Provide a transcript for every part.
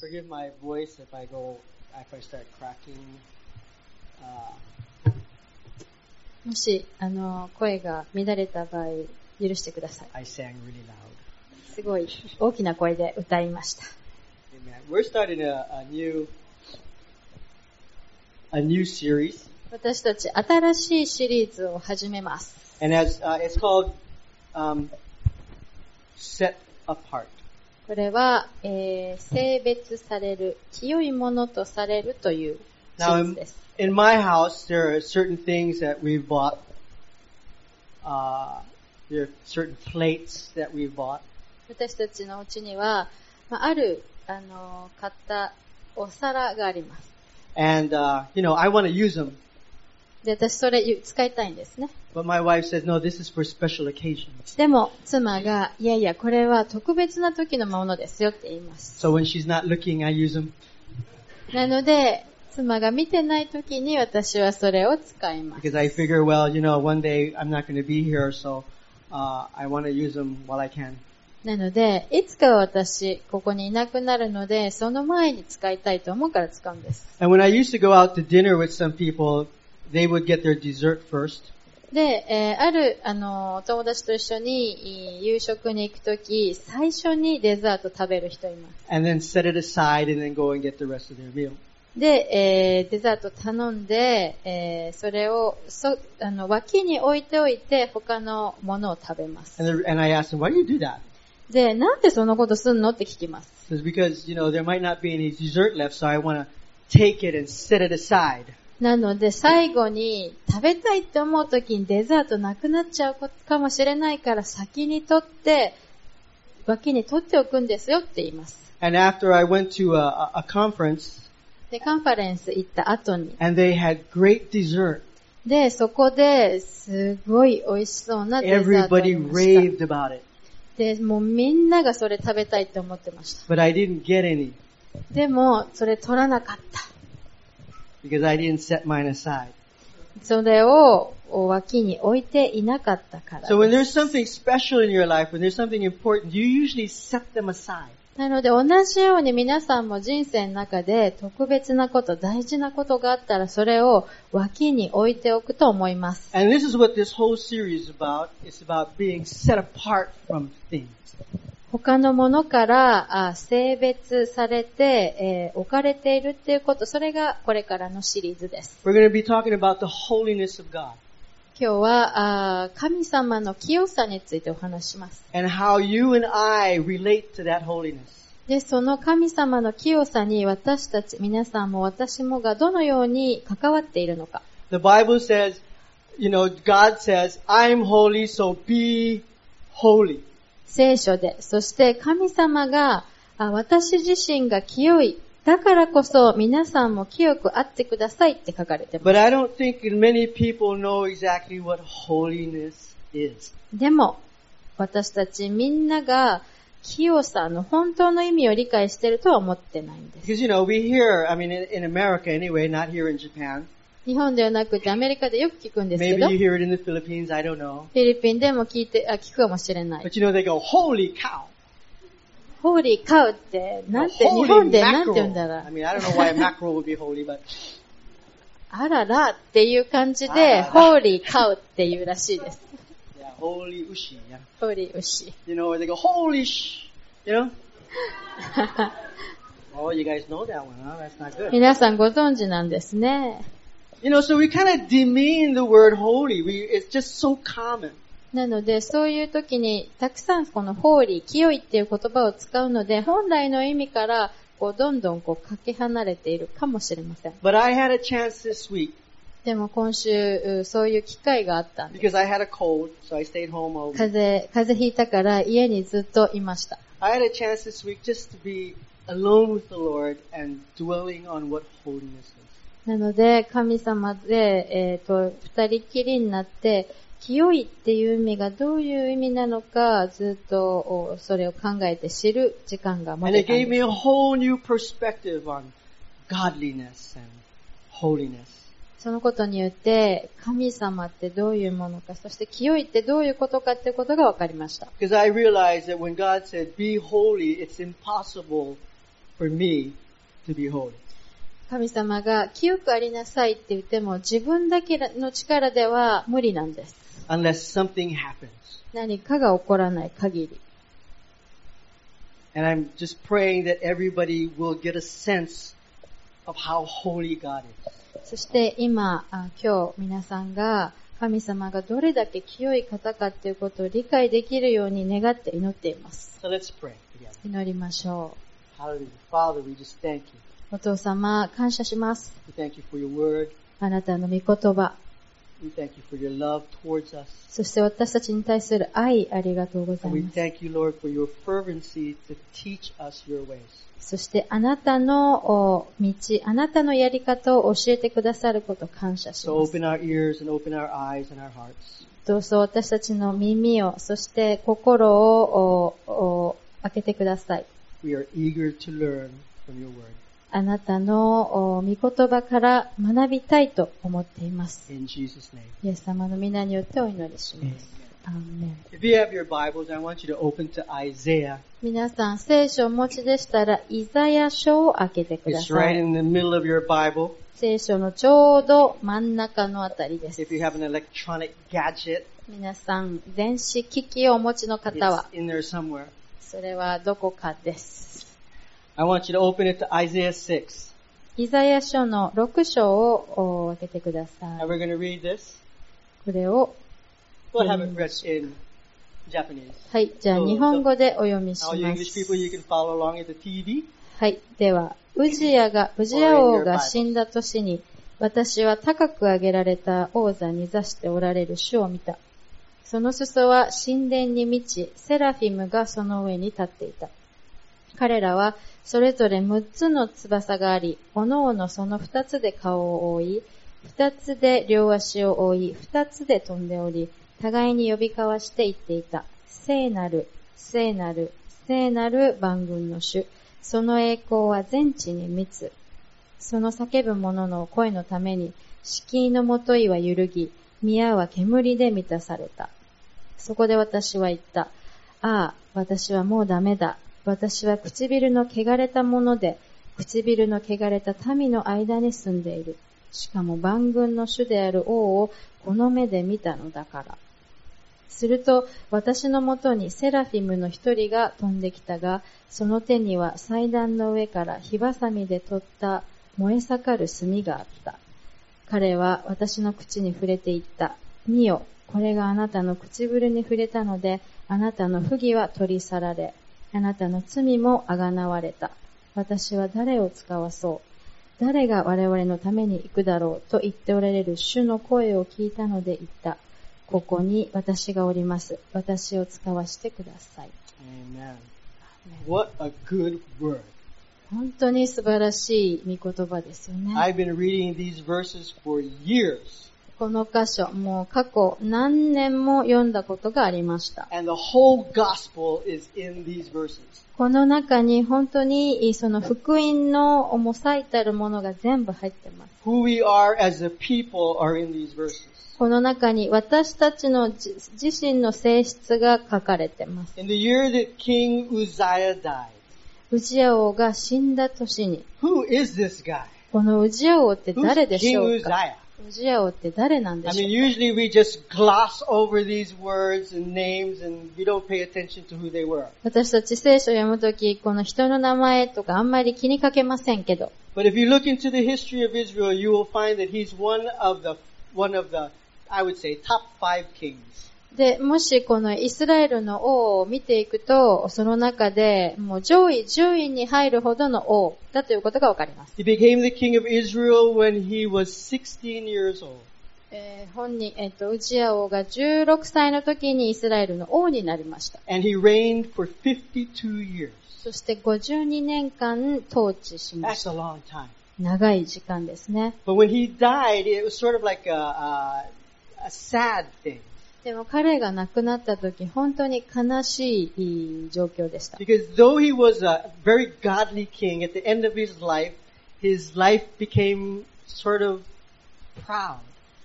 forgive my voice if I start cracking. もし、声が乱れた場合、許してください。 I sang really loud. すごい大きな声で歌いました。 Amen. We're starting a new series. 私たち新しいシリーズを始めます。 And it's called Set Apart. これは、性別される、清いものとされるというシリーズです。 In my house, there are certain things that we've bought. There are certain plates that we've bought. 私たちのうちには、ある、買ったお皿があります。 And, I want to use them. で、私それ使いたいんですね。 But my wife says, no, this is for special occasions. でも、妻が、いやいや、これは特別な時のものですよって言います。 So when she's not looking, I use them. なので、妻が見てない時に私はそれを使います。 Because I figure, well, one day I'm not going to be here, so I want to use them while I can. なので、いつかは私、ここにいなくなるので、その前に使いたいと思うから使うんです。 And when I used to go out to dinner with some people, they would get their dessert first. で、ある、お友達と一緒に夕食に行くとき、最初にデザート食べる人います。 And then set it aside and then go and get the rest of their meal. で、デザート頼んで、それを脇に置いておいて他のものを食べます。 And I asked them, why do you do that? で、なんでそんなことすんのって聞きます。 Because, there might not be any dessert left, so I want to take it and set it aside. なので、最後に食べたいって思うときにデザートなくなっちゃうかもしれないから先に取って、脇に取っておくんですよって言います。 And after I went to a conference, で、カンファレンス行った後に。 and they had great dessert. で、そこですごい美味しそうなデザートがあり Everybody ました。 raved about it. で、もうみんながそれ食べたいって思ってました。 But I didn't get any. でも、それ取らなかった。 Because I didn't set mine aside. それを脇に置いていなかったからです。 So when there's something special in your life, when there's something important, you usually set them aside. なので同じように皆さんも人生の中で特別なこと、大事なことがあったらそれを脇に置いておくと思います。 And this is what this whole series is about. It's about being set apart from things. 他のものから性別されて、置かれているっていうこと、それがこれからのシリーズです。 We're going to be talking about the holiness of God. 今日は神様の清さについてお話しします。 And how you and I relate to that holiness. で、その神様の清さに私たち、皆さんも私もがどのように関わっているのか。 The Bible says, God says, I'm holy, so be holy. 聖書で、そして神様が私自身が清い。だからこそ皆さんも清くあってくださいって書かれてます。 But I don't think many people know exactly what holiness is. でも、私たちみんなが清さの本当の意味を理解しているとは思ってないんです。 Because, we hear, in America anyway, not here in Japan. 日本ではなくてアメリカでよく聞くんですけど、 Maybe you hear it in the Philippines, I don't know. フィリピンでも聞くかもしれない。 But they go, holy cow. ホーリーカウってなんて日本でなんて言うんだろう。 I don't know why a mackerel would be holy, but あららっていう感じでホーリーカウっていうらしいです。 yeah, holy ushi, yeah. ホーリー牛。 Or they go, holy Oh, you guys know that one, huh? That's not good. 皆さんご存知なんですね。 So we kind of demean the word holy. It's just so common. なので、そういう時に、たくさんこのホーリー、清いっていう言葉を使うので、本来の意味から、どんどんかけ離れているかもしれません。 But I had a chance this week. でも今週、そういう機会があったんです。 Because I had a cold, so I stayed home all week. 風邪ひいたから家にずっといました。 I had a chance this week just to be alone with the Lord and dwelling on what holiness is. なので、神様で、二人きりになって、清いっていう意味がどういう意味なのか、ずっとそれを考えて知る時間が持 And て it たん gave me で a す。 whole new perspective on godliness and holiness. そのことによって、神様ってどういうものか、そして清いってどういうことかっていうことが分かりました。 Because I realized that when God said, be holy, it's impossible for me to be holy. 神様が清くありなさいって言っても自分だけの力では無理なんです。 Unless something happens. 何かが起こらない限り。 And I'm just praying that everybody will get a sense of how holy God is. そして今日皆さんが神様がどれだけ清い方かということを理解できるように願って祈っています。 So let's pray together. 祈りましょう。 Hallelujah. Father, we just thank you. お父様、感謝します。 We thank you for your word. あなたの御言葉。 We thank you for your love towards us. そして私たちに対する愛、ありがとうござい And we ます。 thank you, Lord, for your fervency to teach us your ways. そしてあなたの道、あなたのやり方を教えてくださることを感謝し So ます。 open our ears and open our eyes and our hearts. どうぞ私たちの耳を、そして心を開けてください。 We are eager to learn from your word. あなたの御言葉から学びたいと思っています。 In Jesus' name. イエス様の皆によってお祈りします。アーメン。 If you have your Bibles, I want you to open to Isaiah. 皆さん、聖書をお持ちでしたら、イザヤ書を開けてくだ It's さ right い。 in the middle of your Bible. 聖書のちょうど真ん中のあたりです。 If you have an electronic gadget, 皆さん、電子機器をお持ちの方 it's は、 in there somewhere. それはどこかです。 I want you to open it to Isaiah 6. イザヤ書の6章を開けてくださ And い。 we're going to read this. これを、 We'll have it read in Japanese. はい、じゃあ日本語でお読みし All you ま English す。 people, you can follow along at the TV. はい。では、ウジヤ王が死んだ年に、私は高く上げられた王座に座しておられる主を見た。その裾は神殿に満ち、セラフィムがその上に立っていた。彼らはそれぞれ6つの翼があり、おのおのその2つで顔を覆い、2つで両足を覆い、2つで飛んでおり、互いに呼び交わして言っていた。聖なる、聖なる、聖なる万軍の主。その栄光は全地に満つ。その叫ぶ者の声のために、敷居のもといは揺るぎ、宮は煙で満たされた。そこで私は言った。ああ、私はもうダメだ。私は唇の汚れたもので、唇の汚れた民の間に住んでいる。しかも万軍の主である王をこの目で見たのだから。すると私のもとにセラフィムの一人が飛んできたが、その手には祭壇の上から火ばさみで取った燃え盛る炭があった。彼は私の口に触れていった。見よ、これがあなたの唇に触れたので、あなたの不義は取り去られ、あなたの罪もあがなわれた。私は誰を使わそう。誰が我々のために行くだろうと言っておられる主の声を聞いたので言った。ここに私がおります。私を使わしてください。 Amen. What a good word. 本当に素晴らしい御言葉ですよね。 I've been reading these verses for years. この箇所、もう過去何年も読んだことがありました。 And the whole gospel is in these verses. この中に本当にその福音の最たるものが全部入っています。 Who we are as a people are in these verses. この中に私たちの自身の性質が書かれています。 In the year that King Uzziah died. ウジヤ王が死んだ年に、 Who is this guy? このウジヤ王って Who's 誰でし King ょうか？ Uzziah? ウジヤ王って誰なんで I しょ mean, う usually we just gloss over these words and names and we don't pay attention to who they were. 私たち聖書を読むとき、この人の名前とかあんまり気にかけませんけど、 But if you look into the history of Israel, you will find that he's one of the, I would say, top 5 kings. で、もしこのイスラエルの王を見ていくと、その中でもう上位10位に入るほどの王だということがわかります。 He became the king of Israel when he was 16 years old. 本人、ウジヤ王が16歳の時にイスラエルの王になりました。 And he reigned for 52 years. そして52年間統治しまし That's た。 a long time. 長い時間ですね。 But when he died, it was sort of like a sad thing. でも彼が亡くなった時、本当に悲しい状況でした。 Because though he was a very godly king, at the end of his life became sort of proud.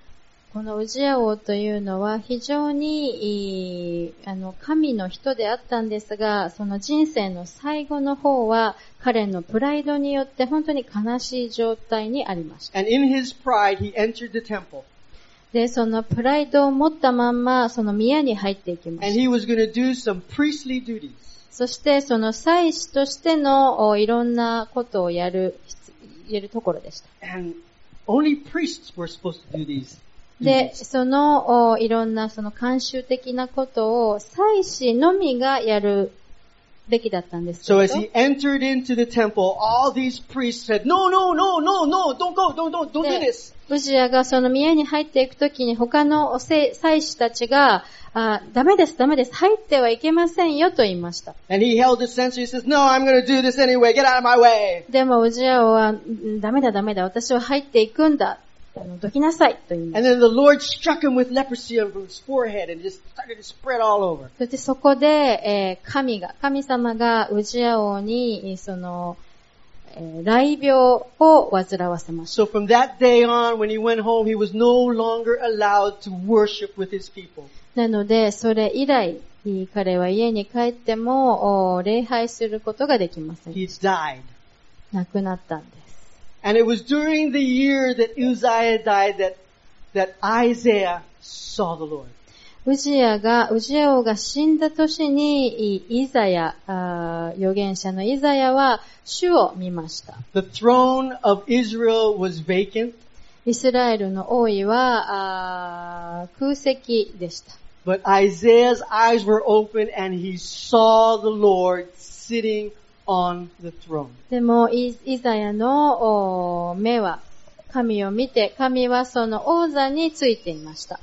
このウジヤ王というのは非常に神の人であったんですが、その人生の最後の方は彼のプライドによって本当に悲しい状態にありました。 And in his pride, he entered the temple. で、そのプライドを持ったまんま、その宮に入っていきま And した。 he was going to do some priestly duties. そしてその祭司としてのいろんなことをやるところでした。 And only priests were supposed to do these. で、そのいろんなその慣習的なことを祭司のみがやるべきだったんですけ So ど。 as he entered into the temple, all these priests said, no, no, no, no, no, don't go, don't do で this. ウジヤがその宮に入っていくときに他の祭司たちが、ダメです、入ってはいけませんよと言いました。 And he held his censer, he says, no, I'm going to do this anyway, get out of my way. でもウジヤ王は、ダメだ、私は入っていくんだ。どきなさいと言いま And した。 then the Lord struck him with leprosy on his forehead and just started to spread all over. そしてそこで、神様がウジヤ王に、その、雷病を煩わせました。 So from that day on, when he went home, he was no longer allowed to worship with his people. なので、それ以来、彼は家に帰っても、礼拝することができません。 He died. 亡くなったんです。 And it was during the year that Uzziah died that Isaiah saw the Lord. ウジヤ王が死んだ年に、預言者のイザヤは主を見ました。 The throne of Israel was vacant, イスラエルの王位は空席でした。 but Isaiah's eyes were open and he saw the Lord sitting on the throne. でも、イザヤの目は神を見て、神はその王座についていました。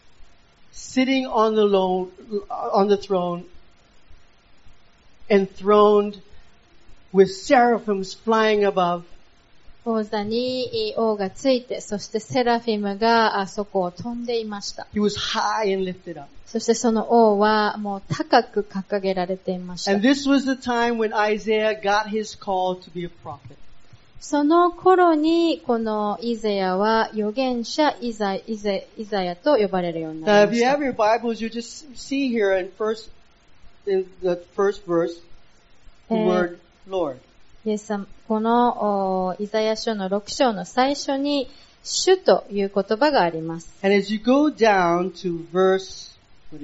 Sitting on the throne, enthroned with seraphims flying above. 王座に王がついて、そしてセラフィムがそこを飛んでいました。 He was high and lifted up. そしてその王はもう高く掲げられていました。 And this was the time when Isaiah got his call to be a prophet. その頃にこのイザヤは預言者イザヤと呼ばれるようにな Now, り if ま you した。 have your Bibles, you just see here in the first verse, the word Lord. イエス様、このイザヤ書の6章の最初に主という言葉があります。 And as you go down to verse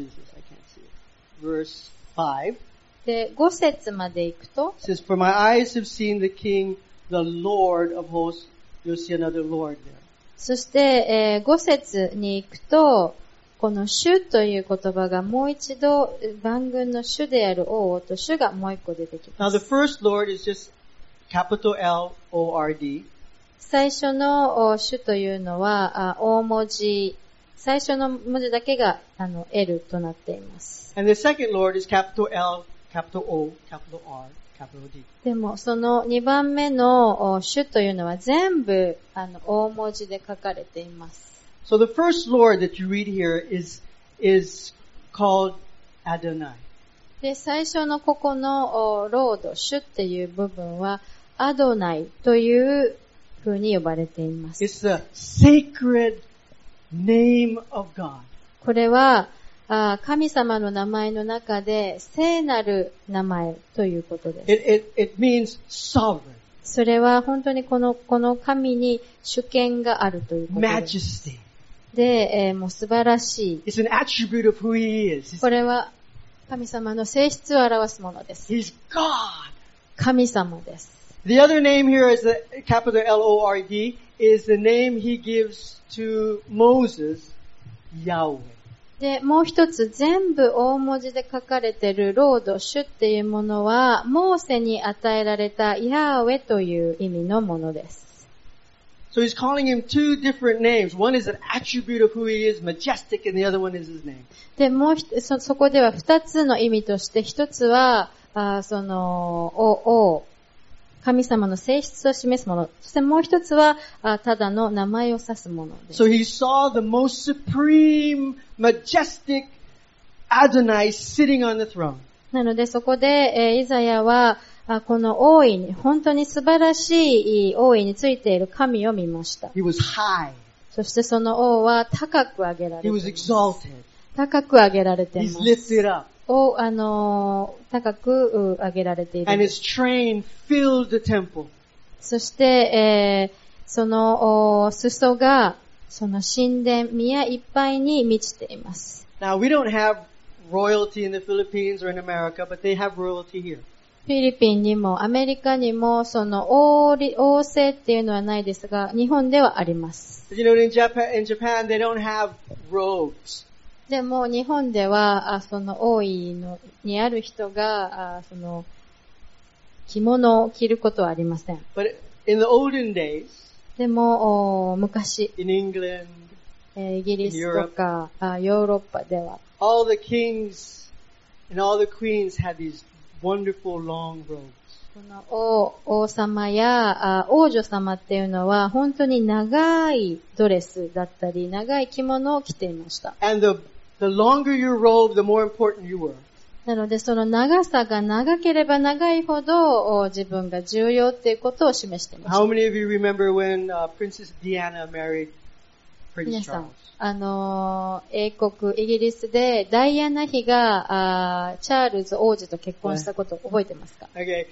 5, で、5節まで行くと、 it says, For my eyes have seen the King, the Lord of hosts. You'll see another Lord there. そして、5節に行くと、この主という言葉がもう一度万軍の主である王と主がもう一個出てき Now ま the す。 first Lord is just capital L-O-R-D. 最初の主というのは大文字、最初の文字だけがL となっています。 And the second Lord is capital L, capital O, capital R, capital D. でもその2番目の主というのは全部大文字で書かれています。 So the first Lord that you read here is called Adonai. で、最初のここのロード、主っていう部分はアドナイという風に呼ばれています。 It's the sacred name of God. これは神様の名前の中で聖なる名前ということです。 It means sovereign, それは本当にこの神に主権があるということです。 majesty. で、もう素晴らしい。 It's an attribute of who He is. これは神様の性質を表すものです。 He's God. 神様です。 The other name here is the capital L-O-R-D is the name He gives to Moses, Yahweh. で、もう一つ全部大文字で書かれているロード、主っていうものは、モーセに与えられたヤーウェという意味のものです。 So He's calling Him two different names. One is an attribute of who He is, majestic, and the other one is His name. で、そこでは二つの意味として、一つは、神様の性質を示すもの。そしてもう一つは、ただの名前を指すものです。 So He saw the most supreme, majestic Adonai sitting on the throne. なのでそこで、イザヤは、この王位に、本当に素晴らしい王位についている神を見ました。 He was high. そしてその王は高く上げられて He い was ます。 exalted. 高く上げられてい He's ます。 lifted up. 高く上げられている And んで his す。 train filled the temple. そして、その裾が、その神殿、宮いっぱいに満ちています。 Now, we don't have royalty in the Philippines or in America, but they have royalty here. フィリピンにもアメリカにもその王政っていうのはないですが、日本ではあります。 But you know, in Japan, they don't have robes. でも日本では、その王位にある人が、その着物を着ることはありません。 But in the olden days, でも昔、 in England, イギリスとかヨーロッパでは、 all the kings and all the queens had these wonderful long robes. この王様や王女様っていうのは本当に長いドレスだったり長い着物を着ていました。 And the longer your robe, the more important you were. なのでその長さが長ければ長いほど自分が重要っていうことを示していました。 How many of you remember when Princess Diana married Prince 皆さ Charles? ん、英国、イギリスでダイアナ妃がチャールズ王子と結婚したことを覚えてますか？ Okay.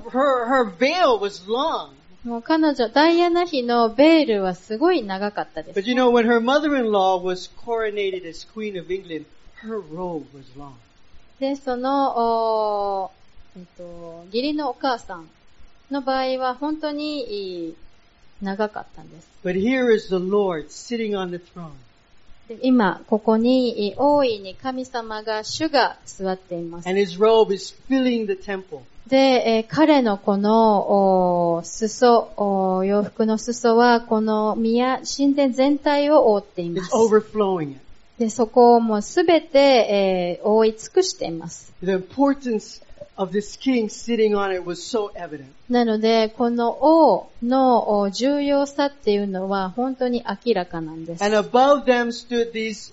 Her veil was long. もう彼女、ダイアナ妃のベールはすごい長かったです。 But you know, when her mother-in-law was coronated as Queen of England, her robe was long. で、その、義理のお母さんの場合は本当に長かったんです。 But here is the Lord sitting on the throne. で今、ここに大いに神様が主が座っています。 And his robe is filling the temple. で、彼のこの裾、洋服の裾はこの神殿全体を覆っていま It's す。 overflowing it. で、そこをもうすべて、覆い尽くしています。 The importance of this king sitting on it was so evident. なので、この王の重要さっていうのは本当に明らかなんです。 And above them stood these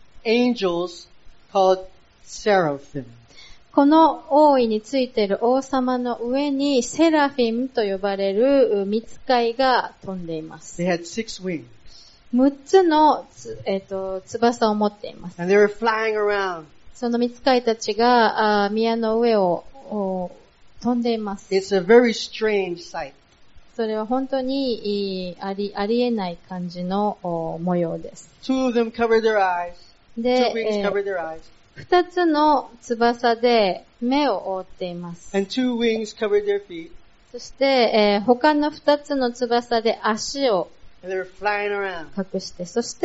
angels called seraphim. この王位についている王様の上にセラフィムと呼ばれる御使いが飛んでいます。 They had 6 wings. 6つの翼を持っています。 And they were flying around. その御使いたちが宮の上を飛んでいます。 It's a very strange sight. それは本当にありえない感じの模様です。 2 of them covered their eyes. 2 wings で、 covered their eyes. 2つの翼で目を覆っています。 And 2 wings covered their feet. そして、他の2つの翼で足を And they were flying around. 隠して、そして、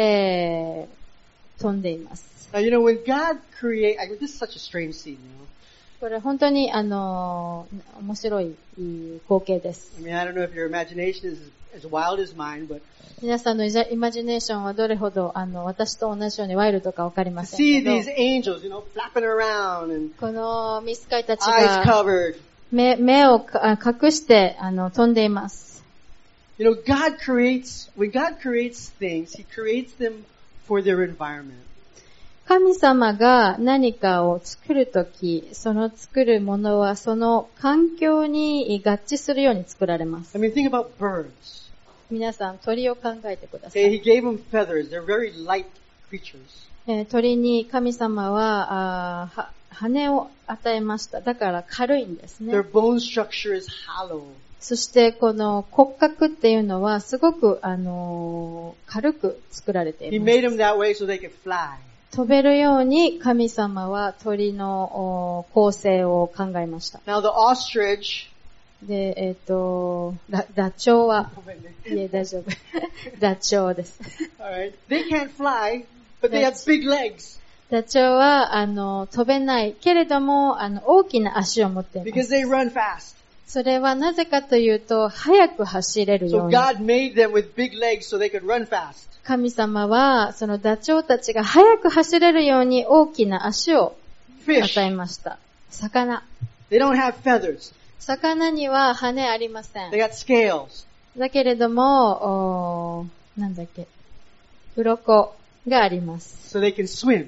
飛んでいます。 Now, you know, when God created, this is such a strange scene, you know. これ本当に、面白い光景です。 I mean, I don't know if your imagination is as wild as mine, but 皆さんのイマジネーションはどれほど、私と同じようにワイルドかわかりま to せ see んけど、 these angels, you know, flapping around and このミスカイたち eyes が covered. 目を隠して、飛んでいます。 You know, when God creates things, He creates them for their environment. 神様が何かを作るとき、その作るものはその環境に合致するように作られます。 I mean, think about birds. 皆さん、鳥を考えてくださ Okay, い。 He gave them feathers. They're very light creatures. 鳥に神様は羽を与えました。だから軽いんですね。 Their bone structure is hollow. そしてこの骨格っていうのはすごく軽く作られてい He ま made す。 them that way so they could fly. 飛べるように神様は鳥の構成を考えました。 Now the ostrich, で、ダチョウは、いえ、大丈夫。ダチョウです。 alright, they can't fly, but they have big legs ダチョウは、飛べないけれども、大きな足を持っていま because す。 they run fast. それはなぜかというと、早く走れるよ So うに。 God made them with big legs so they could run fast. 神様は、そのダチョウたちが早く走れるように大きな足を与 Fish, えました。魚。 they don't have feathers. 魚には羽ありませ They ん。 got scales. だけれども、なんだっけ、鱗があります。 So they can swim.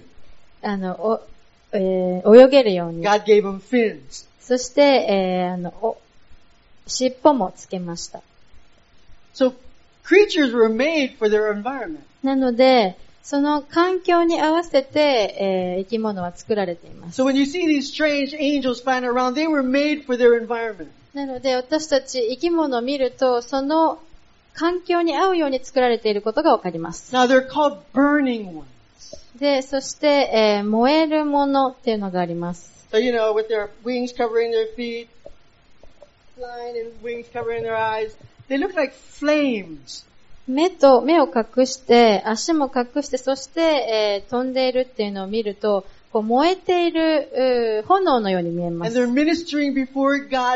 泳げるように。 God gave them fins. そして、尻尾もつけました。 So Creatures were made for their environment. なので、その環境に合わせて、生き物は作られています。 So when you see these strange angels flying around, they were made for their environment. なので私たち生き物を見ると、その環境に合うように作られていることがわかります。 Now they're called burning ones. で、そして、燃えるものっていうのがあります。 So with their wings covering their feet, flying and wings covering their eyes, they look like flames. 目を隠して、足も隠して、そして、飛んでいるっていうのを見ると、こう燃えている炎のように見えま And す。 they're ministering before God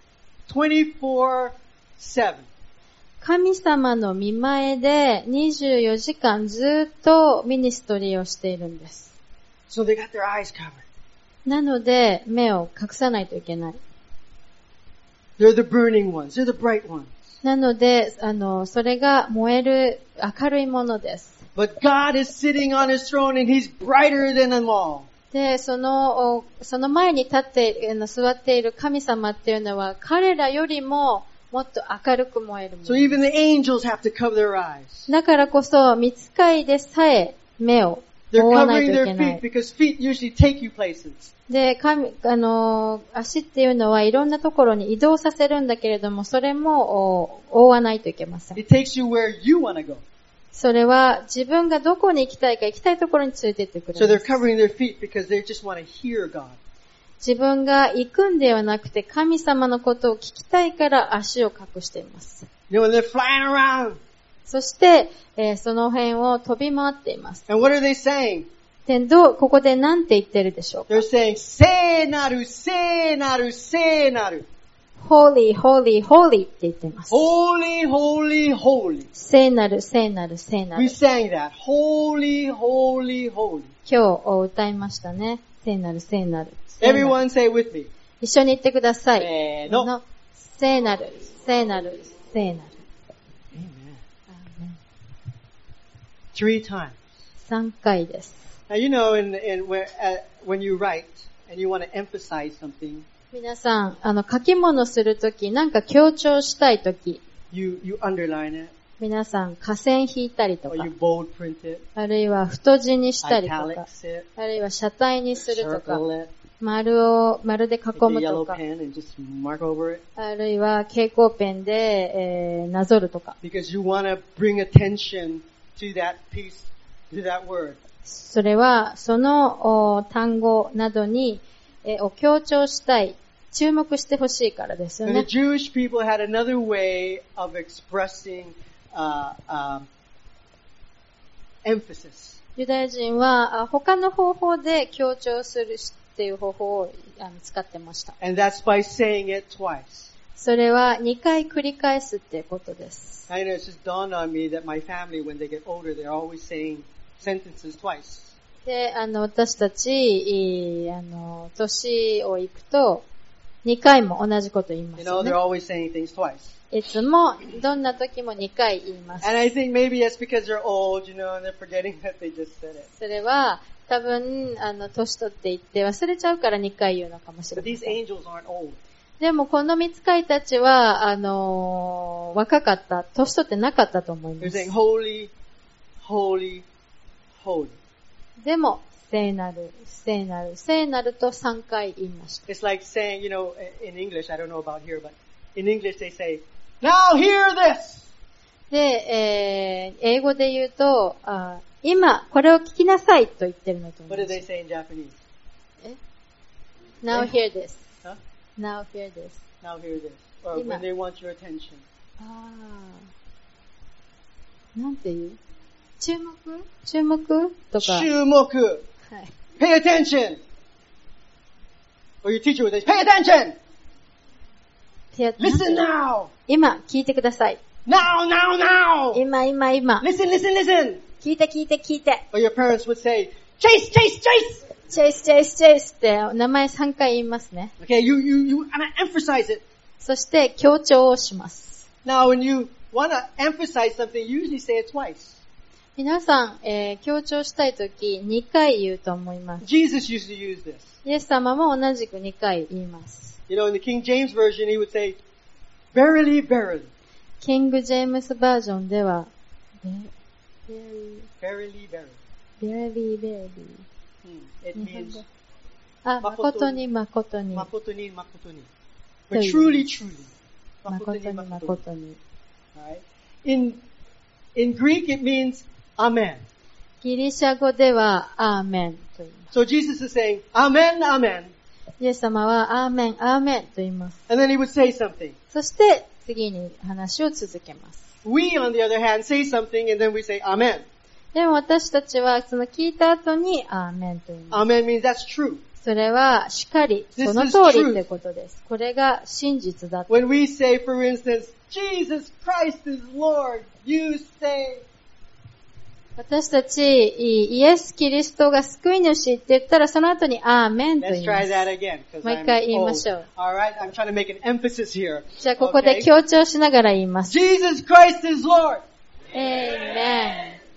24/7. 神様の御前で24時間ずっとミニストリーをしているんです。 So they got their eyes covered. なので、目を隠さないといけない。 They're the burning ones. They're the bright ones. なので、それが燃える明るいものです。 But God is sitting on His throne and He's brighter than them all. で、その前に座っている神様っていうのは、彼らよりももっと明るく燃えるもの。 So even the angels have to cover their eyes. だからこそ、御使いでさえ目を They're 覆わない covering とい their けな feet い。 because feet usually take you places. で、足っていうのはいろんなところに移動させるんだけれども、それも覆わないといけません。 It takes you where you want to go. それは自分がどこに行きたいか行きたいところに連れて行ってくれ So る they're covering their feet because they just want to hear God. 自分が行くんではなくて神様のことを聞きたいから足を隠しています。 When they're flying around. そして、その辺を飛び回っています。 And what are they saying? で、ここで何て言ってるでしょうか？ They're saying, "Se naru, se naru, se naru." Holy, holy, holy って言っています。 Holy, holy, holy. 聖なる、聖なる、聖な We る。 sang that. Holy, holy, holy. 今日歌いましたね。聖なる、聖なる。聖なる Everyone say with me. 一緒に言ってください。 せーの。 聖なる、聖なる、聖なる。 Amen. 3 times. 3回です。 Now when you write and you want to emphasize something, 皆さん、書き物するとき、なんか強調したいとき、 you underline it, 皆さん、下線引いたりと or か you、bold print it, あるいは太字にしたりとか、 italics it, あるいは車体にするとか、 circle it, 丸で囲 take む the と yellow か、 pen and just mark over it. あるいは蛍光ペンで、なぞるとか。 Because you want to bring attention to that piece, to that word. それは、その単語などに、を強調したい、注目してほしいからですよ And ね。 the Jewish people had another way of expressing emphasis. ユダヤ人は他の方法で強調するっていう方法を使ってました。 And that's by saying it twice. それは2回繰り返すってことです。 I know it's just dawned on me that my family, when they get older, they're always saying sentences twice. で、私たち、年をいくと、2回も同じこと言います You よ know, ね they're。always saying things twice. いつも、どんな時も2回言います。 And I think maybe that's because they're old, and they're forgetting that they just said it. それは、多分、年取っていって忘れちゃうから2回言うのかもしれ But ま these せん。 angels aren't old. でも、この御使いたちは、若かった、年取ってなかったと思いま They're す。 saying, holy, holy, holy. でも、聖なる、聖なる、聖なると3回言いました。 It's like saying, in English, I don't know about here, but in English they say, now hear this! で、英語で言うと、今、これを聞きなさいと言ってるのと思 What い do ま they す。 say in Japanese? Now hear this. Huh? Now hear this. Now hear this. Or when they want your attention. なんて言う？注目とか。 Shumoku! はい。 Pay attention! Or your teacher would say, pay attention! Listen now! 今、聞いてください。 Now, now, now! 今。 Listen, listen, listen! 聞いて。 Or your parents would say, chase, chase, chase! チェイスって名前3回言いますね。 Okay, you emphasize it. そして強調をします。 Now when you want to emphasize something, you usually say it twice. 皆さん、強調したいとき2回言うと思います。 Jesus used to use this. イエス様も同じく2回言います。 In the King James Version, he would say, verily, verily. キング・ジェームスバージョンでは、 Verily, verily. ベリー。 It means 誠に誠に。 makotoni, makotoni. But truly, truly. 誠に誠に。 Alright? In Greek, it means Amen. ギリシャ語では、アーメンと言います。 So Jesus is saying, Amen, Amen. イエス様は、アーメン、アーメンと言います。 And then he would say something. そして、次に話を続けます。 We, on the other hand, say something and then we say Amen. でも私たちは、その聞いた後に、アーメンと言います。 Amen means that's true. それは、しかり、その通りってことです。これが真実だと。 When we say, for instance, Jesus Christ is Lord, you say, 私たち、イエス・キリストが救い主って言ったら、その後にアーメンと言 let's いま try す。 that again, because もう I'm 一回言いま old. しょう。 Alright, I'm trying to make an emphasis here. じゃあ、ここで Okay? 強調しながら言います。 Jesus Christ is Lord. エイメン。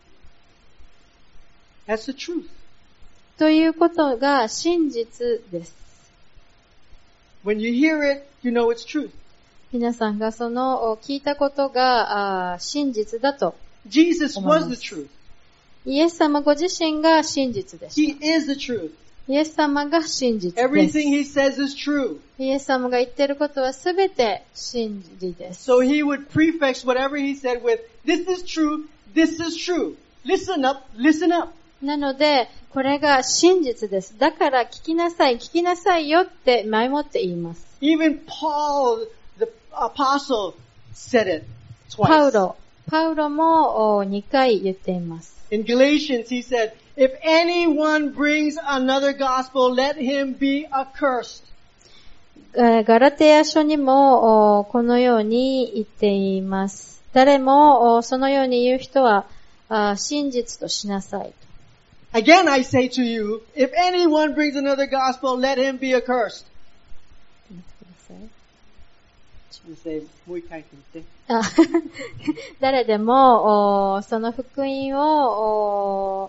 That's the truth. ということが真実です。 When you hear it, you know it's truth. 皆さんがその聞いたことが真実だと。 Jesus was the truth. イエス様ご自身が真実です。 He is the truth. イエス様が真実です。 Everything he says is true. イエス様が言っていることはすべて真理です。 So he would prefix whatever he said with, this is true, this is true. Listen up, listen up. なので、これが真実です。だから聞きなさいよって前もって言います。 Even Paul, the apostle, said it パウ twice. ロも2回言っています。 In Galatians, he said, if anyone brings another gospel, let him be accursed. ガラテヤ書にもこのように言っています。誰もそのように言う人は真実としなさい。 Again, I say to you, if anyone brings another gospel, let him be accursed. You say, もう一回言って。 誰でもその福音を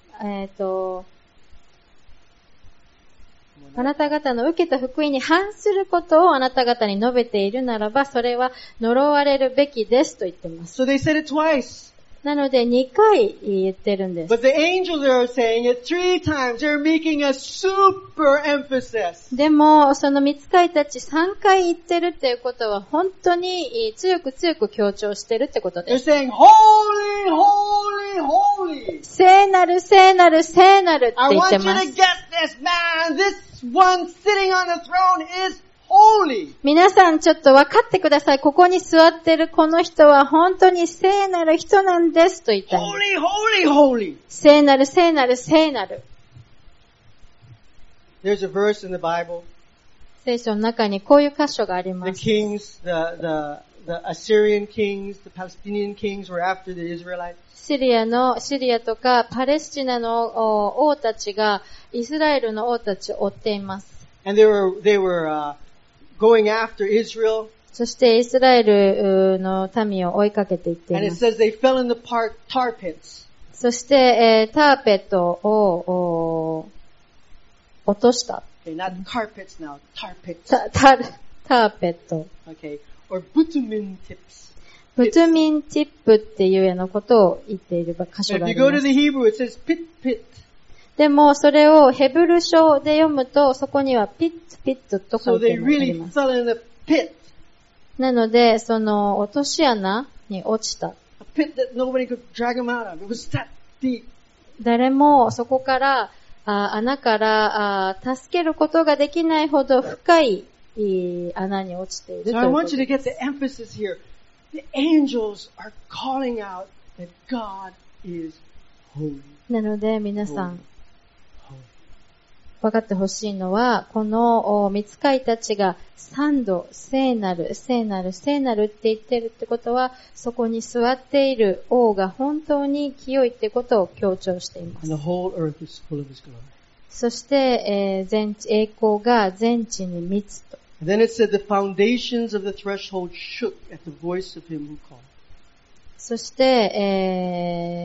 あなた方の受けた福音に反することをあなた方に述べているならば、それは呪われるべきですと言っています。 So they said it twice. なので2回言ってるんです。 But the angels are saying it 3 times. They're making a super emphasis. でも、その御使いたち3回言ってるっていうことは本当に強く強調してるってことで They're す。 saying, holy, holy, holy. 聖なる聖なる聖なるって I 言って want you ま to す。 get this, man. This one sitting on the throne is holy. 皆さんちょっと分かってください。ここに座ってるこの人は本当に聖なる人なんですと言ったんです。 Holy, holy, holy. 聖なる聖なる聖なる。 There's a verse in the Bible. 聖書の中にこういう箇所がありま The す。 kings, the Assyrian kings, the Palestinian kings were after the Israelites. シリアとかパレスチナの王たちがイスラエルの王たちを追っています。 And they were going after Israel. そしてイスラエルの民を追いかけていってい And ま it す。 says they fell in the tar pits. そして、ターペットを落とした。 Okay, not carpets now, tar pits. ターペット。 Okay, or bitumen tips. ブトゥミンティップっていうようなことを言っている箇所 But が if あ you り go ま to す。 the Hebrew, it says pit, pit. でも、それをヘブル書で読むと、そこにはピッツと書 So いて they あり really ます。 fell in the pit. なので、その落とし穴に落ちた。 A pit that nobody could drag them out of. It was that deep. 誰もそこから穴から助けることができないほど深い穴に落ちているとい So I うこ want と you to で get す。 the emphasis here. The angels are calling out that God is holy. なので皆さん Holy. 分かってほしいのは、この御使いたちが3度聖なる聖なる聖なるって言ってるってことは、そこに座っている王が本当に清いってことを強調していま And す。 the whole earth is full of His glory. そして、栄光が全地に満つと。 And then it said the foundations of the threshold shook at the voice of Him who called. そして、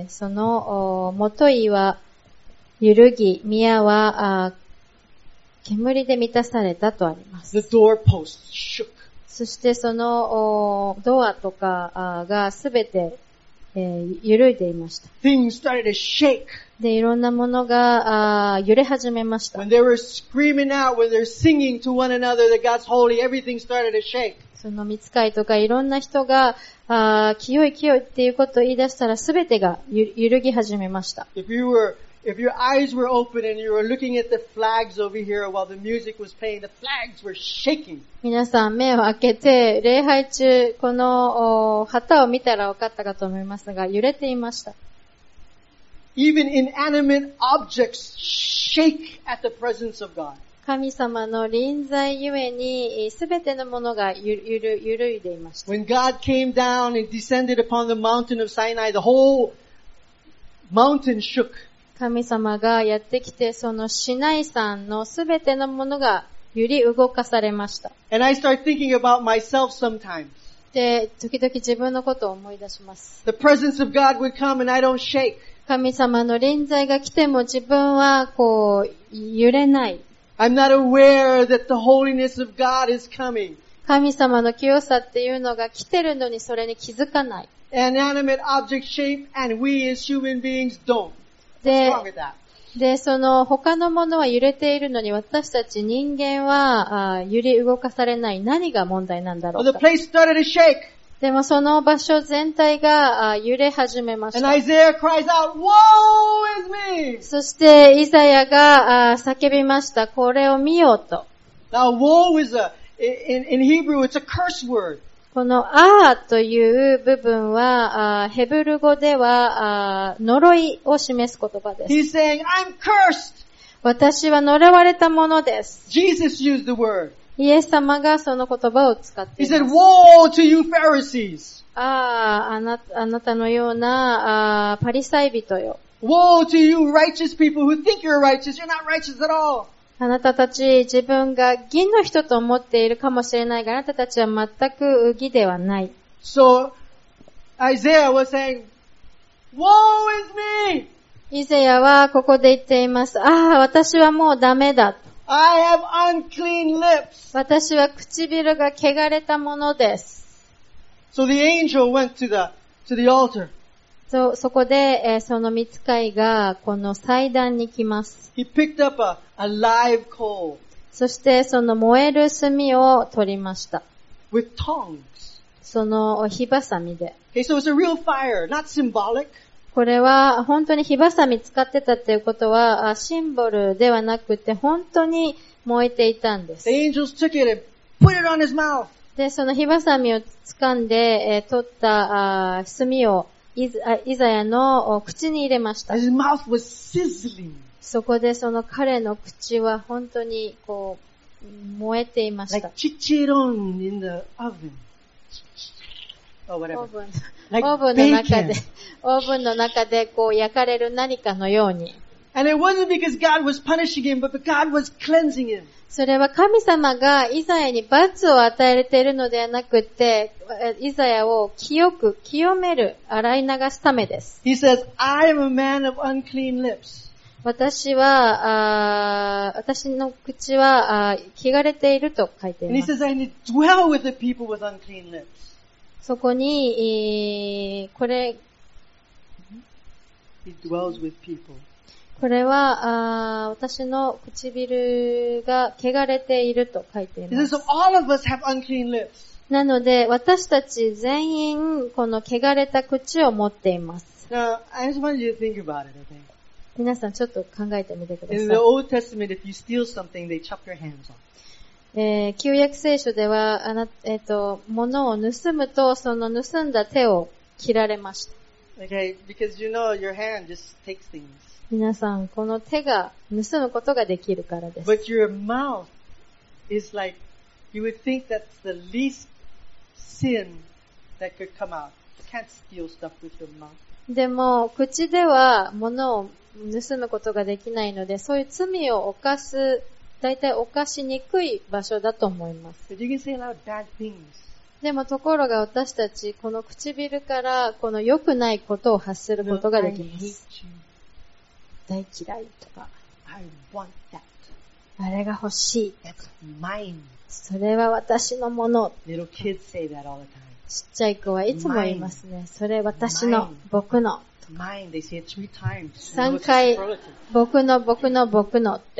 その元井は揺るぎ、宮は煙で満たされたとあります。 The doorposts shook. そしてそのドアとかがすべて揺れていました。 Things started to shake. で、いろんなものが揺れ始めました。 When they were screaming out, when they're singing to one another that God's holy, everything started to shake. その御使いとかいろんな人が清い清いっていうことを言い出したらすべてが揺るぎ始めました。 If your eyes were open and you were looking at the flags over here while the music was playing, the flags were shaking. 皆さん目を開けて礼拝中この旗を見たら分かったかと思いますが揺れていました。 Even inanimate objects shake at the presence of God. 神様の臨在ゆえにすべてのものが揺るいでいました。 When God came down and descended upon the mountain of Sinai, the whole mountain shook. 神様がやってきて、そのシナイ山のすべてのものが揺り動かされました。 And I start thinking about myself sometimes. で、時々自分のことを思い出します。 The presence of God would come and I don't shake. 神様の臨在が来ても自分は揺れない。 I'm not aware that the holiness of God is coming. 神様の清さっていうのが来てるのにそれに気づかない。 Inanimate objects shake and we as human beings don't. What's wrong with that? で、その他のものは揺れているのに私たち人間は揺り動かされない。何が問題なんだろう The か。 place started to shake. でもその場所全体が揺れ始めまし And た。 Isaiah cries out, Woe is me! そしてイザヤが叫びました。これを見ようと。 Now, woe is in Hebrew, it's a curse word. このという部分はヘブル語では呪いを示す言葉です。 He's saying, I'm cursed. 私は呪われたものです。 Jesus used the word. イエス様がその言葉を使ってい He ます。 said, Woe to you Pharisees. あなたのようなパリサイ人よ。 Woe to you righteous people who think you're righteous. You're not righteous at all. あなたたち自分が義の人と思っているかもしれないが、あなたたちは全く義ではない。 So, Isaiah was saying, Woe is me! イザヤはここで言っています。私はもうダメだ。 I have unclean lips. 私は唇が汚れたものです。 So the angel went to the altar. そこで、その御使いがこの祭壇に来ます。 He picked up a live coal. そしてその燃える炭を取りました。 With tongs. その火ばさみで。 Okay, so it's a real fire, not symbolic. これは本当に火ばさみ使ってたっていうことはシンボルではなくて本当に燃えていたんです。 The angels took it and put it on his mouth. で、その火ばさみを掴んで、取った炭をイザヤの口に入れました。 His mouth was sizzling. そこでその彼の口は本当に燃えていました。 Like chichiron in the oven. Or whatever. オーブン Like の中で焼かれる何かのように。 And it wasn't because God was punishing him, but God was cleansing him. それは神様がイザヤに罰を与えているのではなくて、イザヤを清める、洗い流すためです。 He says, I am a man of unclean lips. 私の口は汚れていると書いてい And he ます。 says, I dwell with the people with unclean lips. そこに、 He dwells with people. これは私の唇が汚れていると書いてい He ま says, す。 so all of us have unclean lips. なので、私たち全員、この汚れた口を持っています。 Now, I just want you to think about it, okay? 皆さんちょっと考えてみてくだ In さ the い。 Old Testament, if you steal something, they chop your hands off. 旧約聖書では、物を盗むと、その盗んだ手を切られました。 Okay? Because you know your hand just takes things. 皆さん、この手が盗むことができるからです。 But your mouth is like, you would think that's the least sin that could come out. You can't steal stuff with your mouth. でも、口では物を盗むことができないので、そういう罪を大体犯しにくい場所だと思います。 But you can say a lot of bad things. でもところが私たち、この唇からこの良くないことを発することができま I hate す。 you. 大嫌いとか、 I want that. あれが欲しい。 That's mine. それは私のもの。 Little kids say that all the time. ちっちゃい子はいつも言いますね。それ私の、僕の。 Mine. They say it 3 times. 3回、僕のって。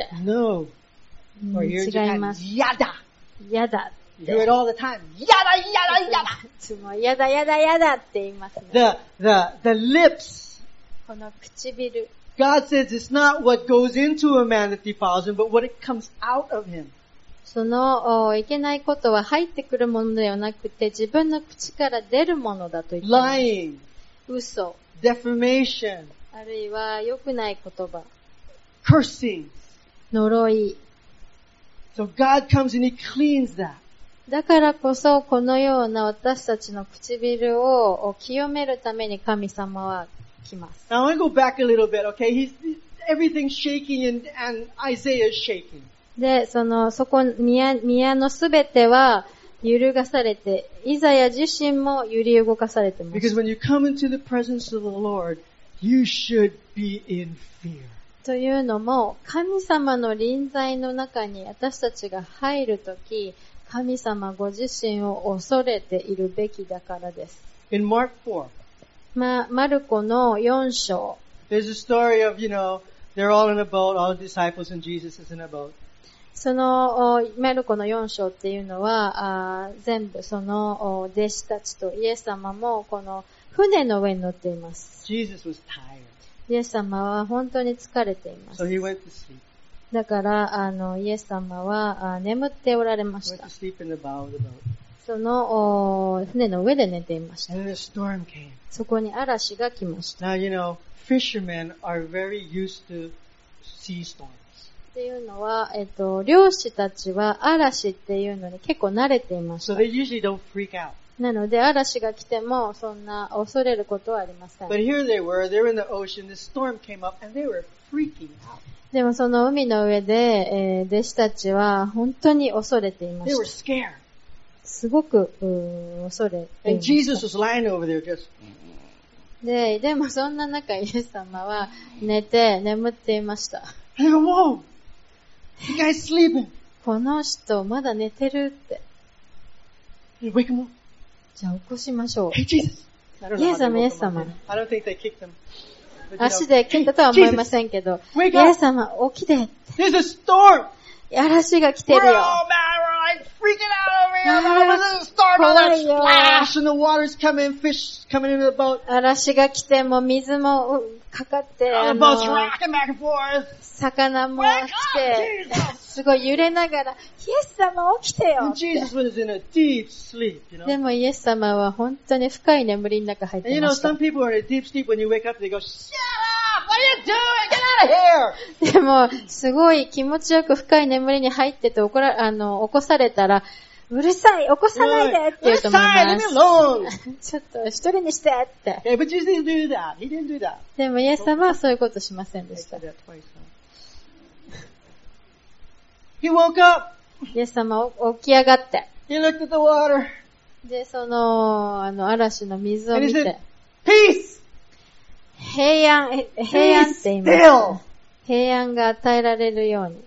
No. 違います。 やだ。 やだ。 You hear it all the time. やだ。 いつもやだって言いますね。 The lips. この唇。 God says it's not what goes into a man that defiles him, but what it comes out of him. そのいけないことは入ってくるものではなくて自分の口から出るものだと言っています。 Lying. 嘘。 Defamation. あるいは良くない言葉。 Cursing. 呪い。 So God comes and He cleans that. だからこそこのような私たちの唇を清めるために神様は来ます。 Now I want to go back a little bit, okay? Everything's shaking and Isaiah is shaking. で、宮のすべては揺るがされて、イザヤ自身も揺り動かされてます。 Because when you come into the presence of the Lord, you should be in fear. というのも、神様の臨在の中に私たちが入るとき、神様ご自身を恐れているべきだからです。 In Mark 4, マルコの4章。 there's a story of, they're all in a boat, all the disciples and Jesus is in a boat. そのマルコの4章っていうのは全部その弟子たちとイエス様もこの船の上に乗っています。 Jesus was tired. イエス様は本当に疲れています。 So he went to sleep. だからイエス様は眠っておられまし Went た。 to sleep in the bow of the boat. その船の上で寝ていました。 And then a storm came. そこに嵐が来ました。 Now, fishermen are very used to sea storms. っていうのは、漁師たちは嵐っていうのに結構慣れていまし So た。 they usually don't freak out. なので嵐が来てもそんな恐れることはありません。 But here they were in the ocean, the storm came up, and they were freaking out. でもその海の上で、弟子たちは本当に恐れていま They were した。 scared. すごく恐れてい And ま Jesus した。 was lying over there just, でもそんな中イエス様は眠っていました。 and they go, whoa, you guys sleeping. この人まだ寝てるって。 And wake him up. じゃあ起こしましょう。 Hey, Jesus. I don't know how they woke him up. イエス様。 I don't think they kicked him. But, 足で蹴ったとは思いませんけど、 Wake イ up. エス様起きて。 There's a storm. 嵐が来て We're るよ。 all mad. We're like freaking out over here. There's a storm. And there's splash, and the water's coming, fish coming into the boat. 嵐が来ても水もかかって、 The boat's rocking back and forth. 魚も来て、すごい揺れながら、イエス様起きてよ And って。 Jesus was in a deep sleep, でもイエス様は本当に深い眠りの中入っ And てました。 some people are in a deep sleep. When you wake up, they go, "Shut up! What are you doing? Get out of here!" でも、すごい気持ちよく深い眠りに入ってて起こされたら、うるさい起こさないでって言うと思い Leave ま me す。 alone. ちょっと一人にしてって。 Okay, but Jesus didn't do that. He didn't do that. でもイエス様はそういうことしませんで I した。 said that twice. He woke up. イエス様起き上がって、 He looked at the water. で、嵐の水を And 見 he て said,、Peace! 平安って言いま Be す。 still! 平安が与えられるように。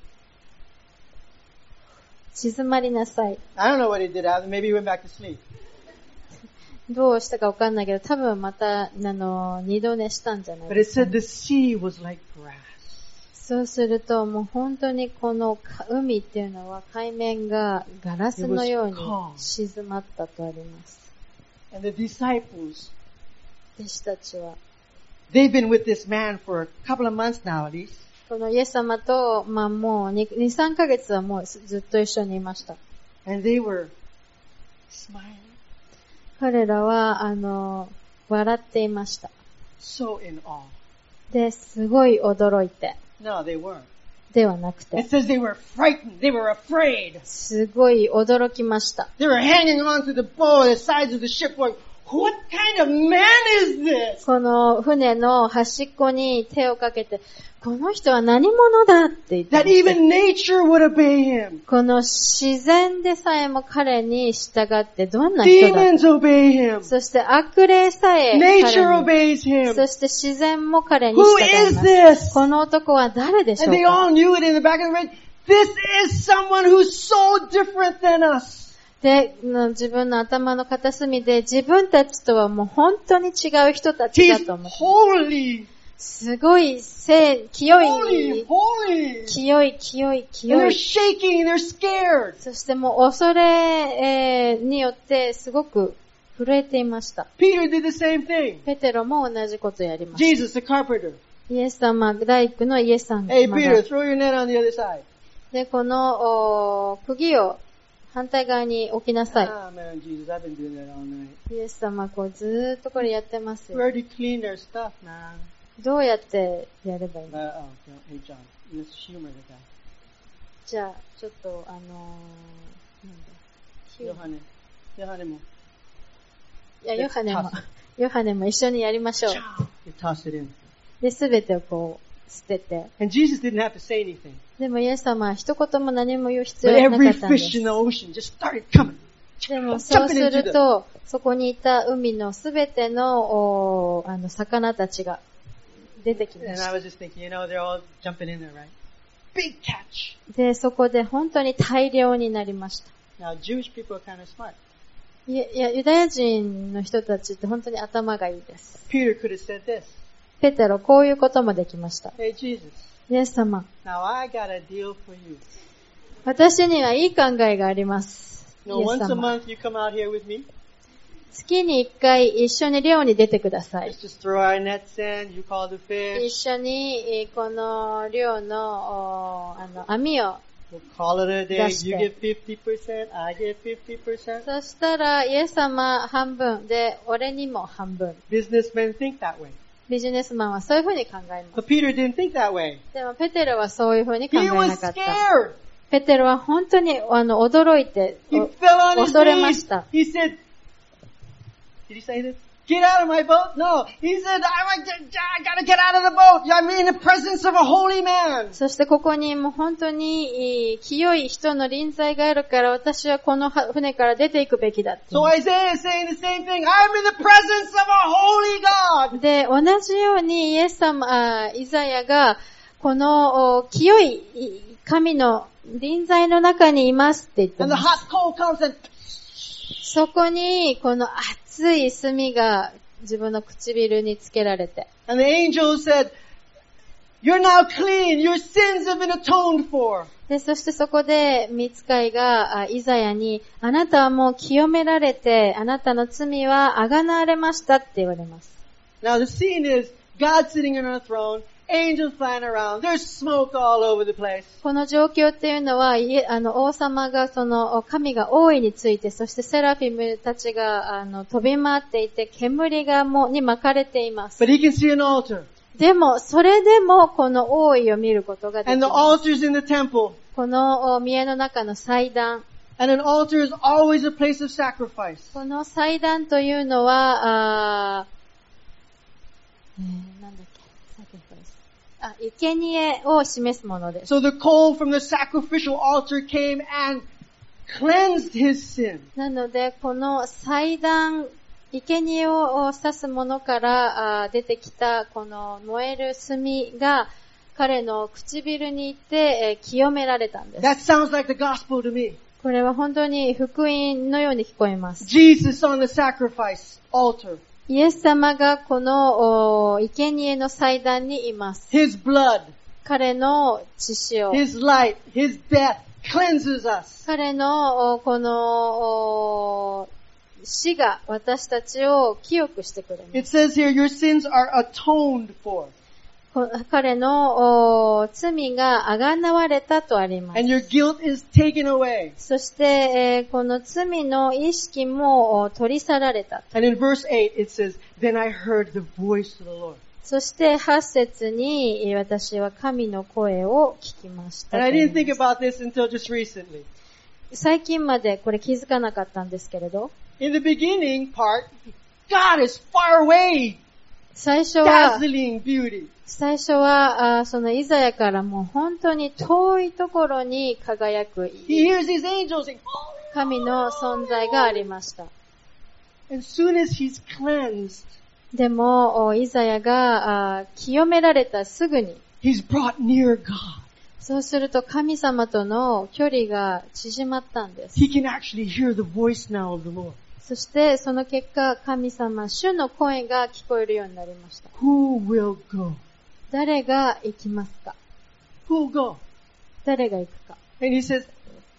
静まりなさい。 I don't know what he did after. Maybe he went back to sleep. どうしたかわかんないけど、多分また、二度寝したんじゃない But で it すか、 said the sea was like brass. そうすると、もう本当にこの海っていうのは海面がガラスのように静まったとあります。 And the disciples, 弟子たちは、 they've been with this man for a couple of months now at least. このイエス様と、もう2、3ヶ月はもうずっと一緒にいました。 And they were smiling. 彼らは、笑っていました。 So in awe. で、すごい驚いて。 No, they weren't. ではなく It て、 says they were frightened. They were afraid. すごい驚きました。 They were hanging on to the bow, the sides of the ship going, what kind of man is this? この船の端っこに手をかけて、この人は何者だって言ってま That した。 even nature would obey him. この自然でさえも彼に従ってどんな人だ。 Demons obey him. そして悪霊さえ彼 Nature に。 obeys him. そして自然も彼に Who 従い is ます。 this? この男は誰でしょ And う they か。 all knew it in the back of their mind. This is someone who's so different than us. で、自分の頭の片隅で自分たちとはもう本当に違う人たちだ He's と思って。 holy. すごい清 Holy, い、 holy. 清い、 And they're い。 shaking, they're scared. そしてもう恐れによってすごく震えていました。 Peter did the same thing. ペテロも同じことをやりました。 Jesus, the carpenter. イエス様、大工のイエス様 Hey, が Peter, throw your net on the other side. で、この釘を反対側に置きなさい。 Ah, man, Jesus, I've been doing that all night. イエス様、こうずーっとこれやってますよ。 We already cleaned our stuff, man. どうやってやればいいの？ Oh, hey, John, let's humor the guy. じゃあ、ちょっとなんだ。 ヨハネも。 いや、ヨハネも一緒にやりましょう。 You toss it in. で、すべてをこう、捨てて。 And Jesus didn't have to say anything. でもイエス様は一言も何も言う必 But 要なか every ったんで fish す in。the ocean just started coming. でもそうすると、そこにいた海のすべての魚たちが出てきま And し I た。 was just thinking, you know, they're all jumping in there, right? Big catch. で、そこで本当に大量になりました。 Now, Jewish people are kind of smart. いや、ユダヤ人の人たちって本当に頭がいいです。 Peter could have said this. ペテロ、こういうこともできました。 Hey, Jesus, イエス様、 now I got a deal for you. 私にはいい考えがあります。イ No, エス once a 様。 month you come out here with me. 月に一回一緒に漁に出てください。 Let's just throw our nets in. You call the 一 fish. 緒にこの漁の網を We'll call it a day. That's You it. get 50%. I get 50%. そしたらイエス様半分で俺にも半分。 Businessmen think that way. ビジネスマンはそういうふうに考えま But Peter didn't think that way. す。でもペテロはそういうふうに考え He な was かった。 scared. ペテロは本当に驚いて He fell on his 恐れま knees. した。 He said, did he say this? Get out of my boat? No. He said, I gotta get out of the boat. I'm in the presence of a holy man. そしてここにもう本当に清い人の臨在があるから私はこの船から出ていくべきだって。 So Isaiah is saying the same thing. I'm in the presence of a holy God. で、同じようにイエス様、イザヤがこの清い神の臨在の中にいますって言って And the ます。 hot coal comes and そこにこの熱い炭が自分の唇につけられて。 the angel said, you're now clean. Your sins have been atoned for. で、そしてそこで御使いがイザヤに、あなたはもう清められて、あなたの罪はあがなわれましたって言われます。 Now the scene is God sitting on a throne, angels flying around, there's smoke all over the place. この状況っていうのは、王様が神が王位について、そしてセラフィムたちが飛び回っていて、煙がに巻かれています。 But he can see an altar. でも、それでもこの王位を見ることができ And the ます。 altar's in the temple. この家の中の祭壇。 And an altar is always a place of sacrifice. この祭壇というのは、なんだっけ、生贄を示すものです。 So the coal from the sacrificial altar came and cleansed his sin. なので、この祭壇、生贄を指すものから出てきたこの燃える炭が彼の唇に行って清められたんです。 That sounds like the gospel to me. これは本当に福音のように聞こえます。 Jesus on the sacrifice altar. イエス様がこの生贄の祭壇にいます。 His blood, 彼の血潮、 his light, his death cleanses us. 彼のこの死が私たちを清くしてくれます。 It says here, your sins are atoned for. 彼の罪があがなわれたとあります。 And your guilt is taken away. そして、この罪の意識も取り去られた。 And in verse 8 it says, then I heard the voice of the Lord. そして8節に私は神の声を聞きました。 And I didn't think about this until just recently. 最近までこれ気づかなかったんですけれど、 In the beginning part, God is far away, 最初は dazzling beauty. そのイザヤからもう本当に遠いところに輝く He hears these angels saying, 神の存在がありました。 as soon as he's cleansed, でも、イザヤが清められたすぐに、 he's brought near God. そうすると神様との距離が縮まったんです。 He can actually hear the voice now of the Lord. そしてその結果、神様、主の声が聞こえるようになりました。 Who will go? 誰が行きますか？ Who will go? 誰が行くか。 And he says,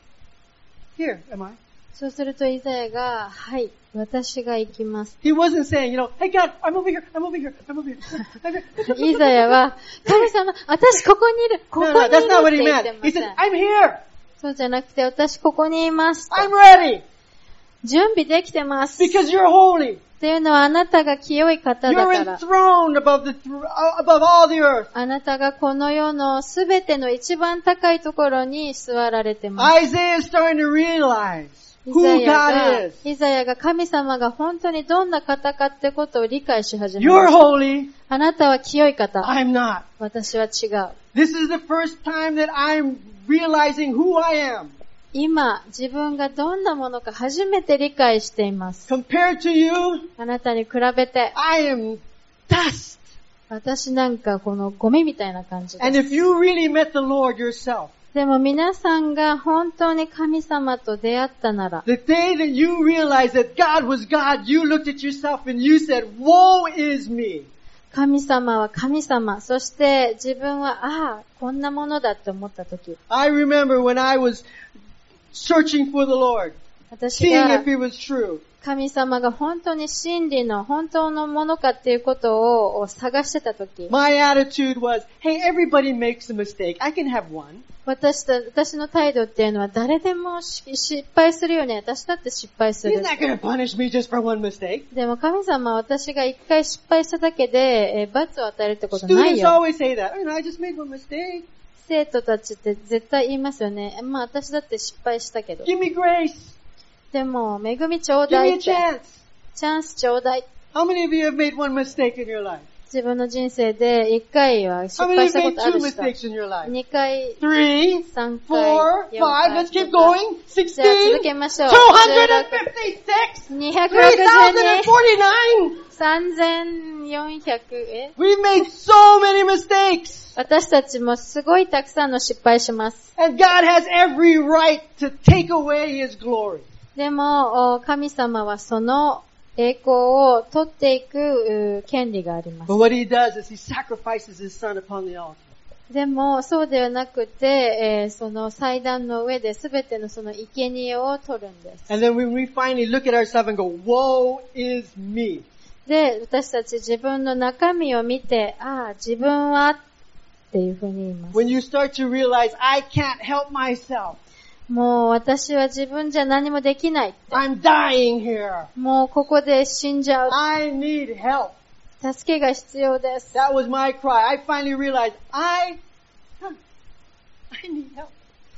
Here am I. そうするとイザヤが、はい、私が行きます。 He wasn't saying, Hey God, I'm over here, I'm over here, I'm over here. イザヤは、神様、私ここにいる、ここにいる that's not what って he 言って meant. ま He せ said, ん。 I'm here. そうじゃなくて、私ここにいますと。 I'm ready. 準備できてます。 Because you're holy. っていうのはあなたが清い方だ You're から。 enthroned above all the earth. あなたがこの世のすべての一番高いところに座られてます。 Isaiah is starting to realize who God is. イザヤが神様が本当にどんな方かってことを理解し始め You're ました。 holy. あなたは清い方。 I'm not. 私は違う。 This is the first time that I'm realizing who I am. 今、自分がどんなものか初めて理解しています。 Compared to you, あなたに比べて、 I am dust. 私なんかこのゴミみたいな感じで And す。 if you really met the Lord yourself, でも皆さんが本当に神様と出会ったなら、 the day that you realized that God was God, you looked at yourself and you said, Woe is me. 神様は神様、そして自分は、こんなものだって思ったとき、 I remember when I was searching for the Lord, 私 seeing が if He was true. 神様が本当に真理の本当のものかっていうことを探してたとき、 My attitude was, hey, everybody makes a mistake. I can have one. 私の態度っていうのは誰でも失敗するよね。私だって失敗す He's る。 not going to punish me just for one mistake. でも神様は私が一回失敗しただけで、罰を与えるってことない Students よ。 always say that. I just made one mistake. 生徒たちって絶対言いますよね。私だって失敗したけど。 Give me grace. でも、恵みちょう Give だ me い a って。 chance. チャンスちょうだい。 How many of you have made one mistake in your life? 自分の人生で一回は失 How many 敗 have したこ made とあ two る人。 mistakes in your life? 2回、 3, 3 4, 回、 5. 4回。 Let's keep going. 16. じゃあ続けましょう。 256. 262、 3,049. 3400、 We've made so many mistakes. 私たちもすごいたくさんの失敗します。 And God has every right to take away His glory. でも、神様はその栄光を取っていく権利があります。 But what He does is He sacrifices His Son upon the altar. でも、そうではなくて、その祭壇の上で全てのその生贄を取るんです。 And then when we finally look at ourselves and go, Woe is me. で、私たち自分の中身を見て、自分はっていうふうに言います。 When you start to realize, I can't help myself. もう私は自分じゃ何もできない。 I'm dying here. もうここで死んじゃう。 I need help. 助けが必要です。 That was my cry. I finally realized, I need help.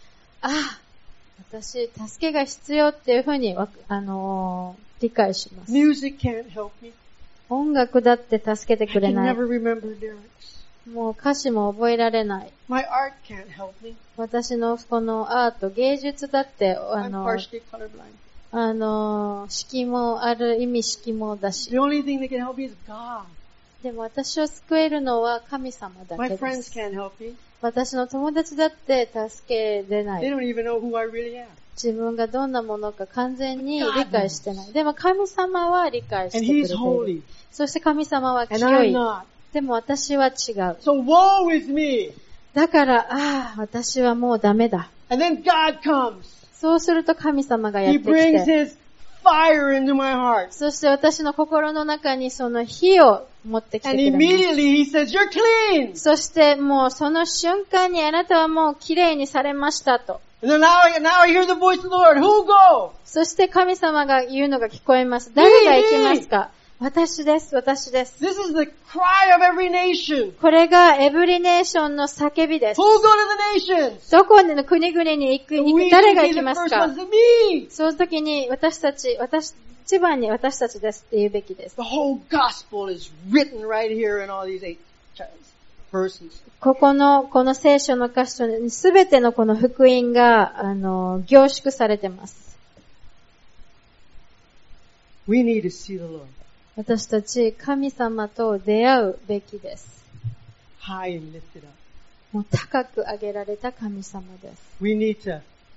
私、助けが必要っていうふうに、理解します。 Music can't help me. 音楽だって助けて I くれ can ない。 never remember lyrics. もう歌詞も覚えられない。 My art can't help me. 私のこのアート、芸術だって、 I'm partially colorblind. 色もある意味色もだし。 The only thing that can help me is God. でも私を救えるのは神様だ My けで friends す。 can't help me. 私の友達だって助けれな They い。 don't even know who I really am. 自分がどんなものか完全に理解してない。でも神様は理解して And くれ He's ている。 holy. そして神様は And 清 I'm い。 not. でも私は違う。 So woe is me. だから、私はもうダメだ。 And then God comes. そうすると神様がやっ He てき brings て、 His fire into my heart. そして私の心の中にその火を持ってきて And くれます。 immediately He says, You're clean. そしてもうその瞬間にあなたはもう綺麗にされましたと。 And then now I hear the voice of the Lord. Who go? そして神様が言うのが聞こえます。誰が行きますか？私です、私です。 This is the cry of every nation. これがエブリネーションの叫びです。 Who go to the nations? どこの国々に行く、 We 誰が can 行 be き the ます first か？ ones to me. その時に一番に私たちですって言うべきです。 The whole gospel is written right here in all these 8 verses. この聖書の箇所にすべてのこの福音が、凝縮されてます。 We need to see the Lord 私たち神様と出会うべきです。 high and lifted up. もう高く上げられた神様です。 We need to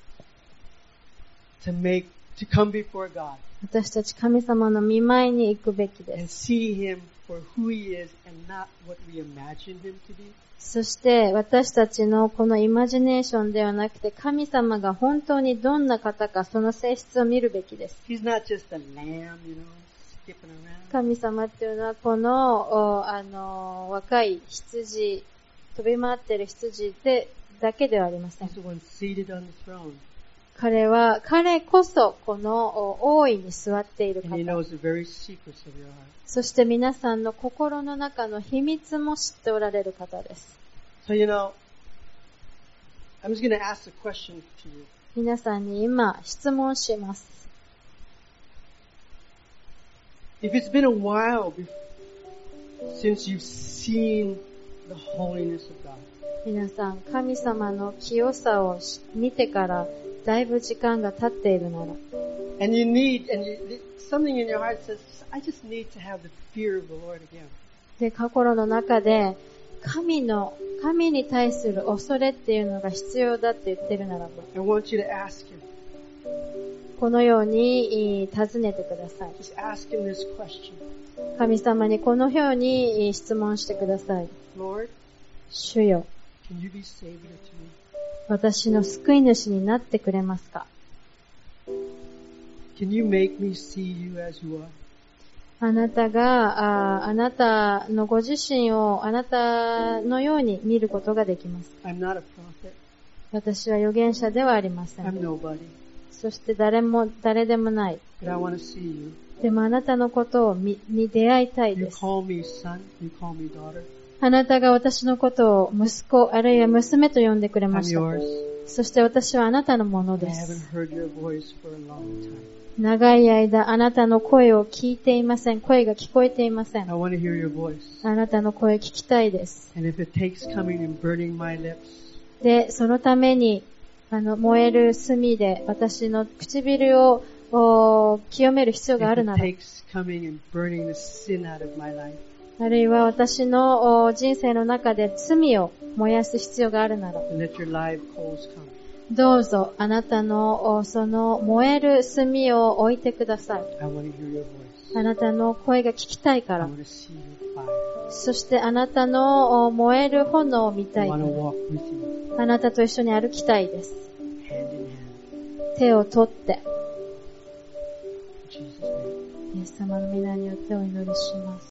come before God 私たち神様の御前に行くべきで and す。 see Him for who He is and not what we imagine Him to be. そして私たちのこのイマジネーションではなくて、神様が本当にどんな方かその性質を見るべきです。 He's not just a lamb, skipping around. 神様っていうのはこの若い羊、飛び回っている羊だけではありません。 He's the one seated on the throne. 彼こそこの王位に座っている And He 方。 knows the very secrets of your heart. そして皆さんの心の中の秘密も知っておられる方です。 So, I'm just going to ask a question to you. 皆さんに今質問します。 If it's been a while since you've seen the holiness of God, 皆さん、神様の清さを見てからだいぶ時間が経っているなら、 and something in your heart says, I just need to have the fear of the Lord again. で、心の中で神に対する恐れっていうのが必要だって言ってるならば、 I want you to ask Him. このように尋ねてください。 Just ask Him this question. 神様にこのように質問してください。 Lord, 主よ、 can you be Savior to me? 私の救い主になってくれますか？ Can you make me see you as you are? あなたが、あなたのご自身をあなたのように見ることができます。 I'm not a prophet. 私は預言者ではありません。 I'm nobody. そして誰でもない。 But I want to see you. でもあなたのことに出会いたい You です。 call me son. You call me daughter. あなたが私のことを息子あるいは娘と呼んでくれま I'm した。 yours. そして私はあなたのもの I で haven't す。 heard your voice for a long time. 長い間あなたの声を聞いていません。声が聞こえていませ I ん。 want to hear your voice. あなたの声聞きたいです。 And if it takes coming and burning my lips, で、そのために燃える炭で私の唇を清める必要がある if な it ら、 takes coming and burning the sin out of my life, あるいは私の人生の中で罪を燃やす必要があるなら、 then let your live coals come. どうぞあなたのその燃える炭を置いてください。 I want to hear your voice. あなたの声が聞きたいか I ら、 want to see your fire. そしてあなたの燃える炎を見た I い。 want to walk with you, あなたと一緒に歩きたいです。 hand in hand. 手を取って、 In Jesus' name. イエス様の皆によってお祈りします。